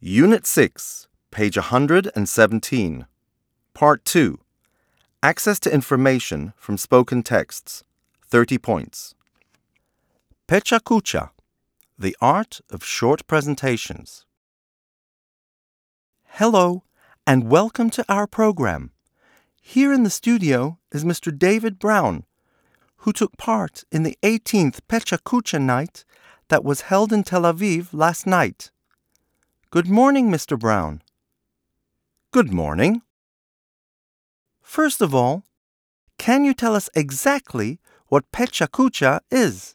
Unit 6, page 117. Part 2. Access to information from spoken texts. 30 points. Pecha Kucha, the art of short presentations. Hello, and welcome to our program. Here in the studio is Mr. David Brown, who took part in the 18th Pecha Kucha night that was held in Tel Aviv last night. Good morning, Mr. Brown. Good morning. First of all, can you tell us exactly what Pecha Kucha is?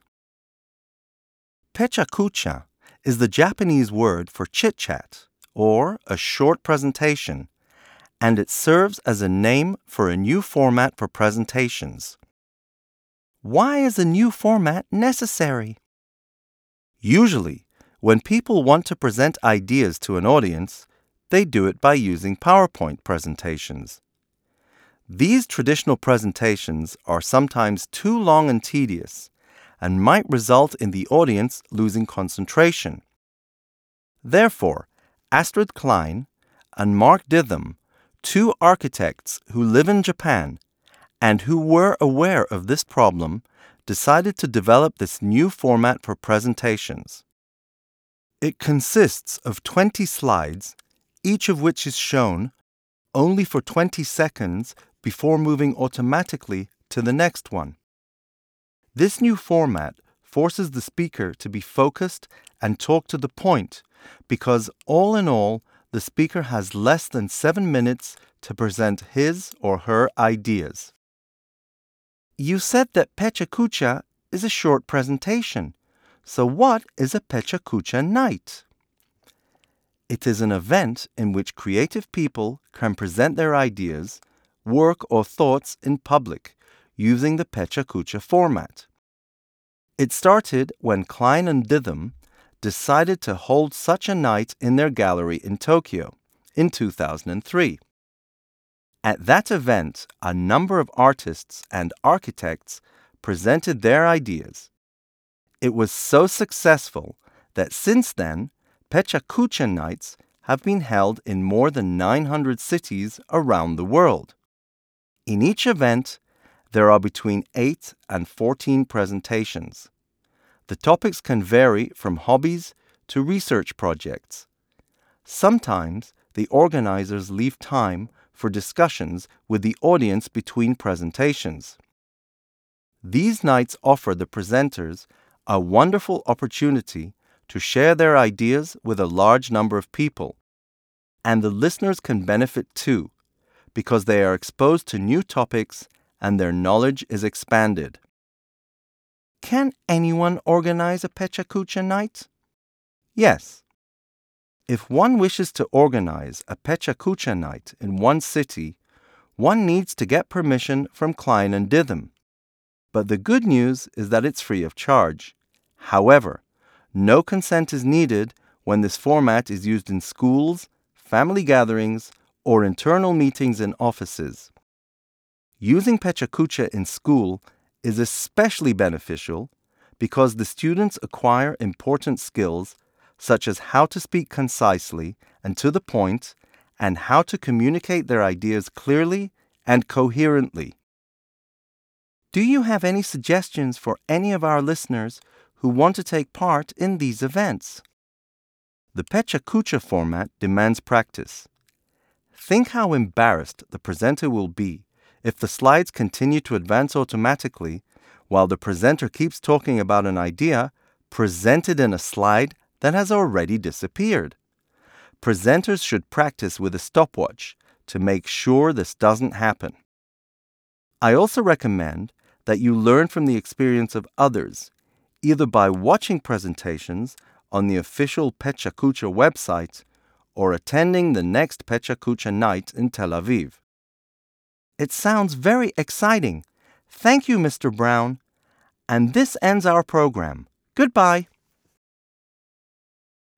Pecha Kucha is the Japanese word for chit-chat, or a short presentation, and it serves as a name for a new format for presentations. Why is a new format necessary? Usually, when people want to present ideas to an audience, they do it by using PowerPoint presentations. These traditional presentations are sometimes too long and tedious and might result in the audience losing concentration. Therefore, Astrid Klein and Mark Ditham, two architects who live in Japan and who were aware of this problem, decided to develop this new format for presentations. It consists of 20 slides, each of which is shown only for 20 seconds before moving automatically to the next one. This new format forces the speaker to be focused and talk to the point because, all in all, the speaker has less than 7 minutes to present his or her ideas. You said that Pecha Kucha is a short presentation. So what is a Pecha Kucha night? It is an event in which creative people can present their ideas, work or thoughts in public using the Pecha Kucha format. It started when Klein and Ditham decided to hold such a night in their gallery in Tokyo in 2003. At that event, a number of artists and architects presented their ideas. It was so successful that since then, Pecha Kucha nights have been held in more than 900 cities around the world. In each event, there are between 8 and 14 presentations. The topics can vary from hobbies to research projects. Sometimes the organizers leave time for discussions with the audience between presentations. These nights offer the presenters a wonderful opportunity to share their ideas with a large number of people, and the listeners can benefit too, because they are exposed to new topics and their knowledge is expanded. Can anyone organize a Pecha Kucha night? Yes. If one wishes to organize a Pecha Kucha night in one city, one needs to get permission from Klein and Ditham. But the good news is that it's free of charge. However, no consent is needed when this format is used in schools, family gatherings, or internal meetings in offices. Using Pecha Kucha in school is especially beneficial because the students acquire important skills such as how to speak concisely and to the point, and how to communicate their ideas clearly and coherently. Do you have any suggestions for any of our listeners who want to take part in these events? The Pecha Kucha format demands practice. Think how embarrassed the presenter will be if the slides continue to advance automatically while the presenter keeps talking about an idea presented in a slide that has already disappeared. Presenters should practice with a stopwatch to make sure this doesn't happen. I also recommend that you learn from the experience of others, either by watching presentations on the official Pecha Kucha website or attending the next Pecha Kucha night in Tel Aviv. It sounds very exciting. Thank you, Mr. Brown. And this ends our program. Goodbye.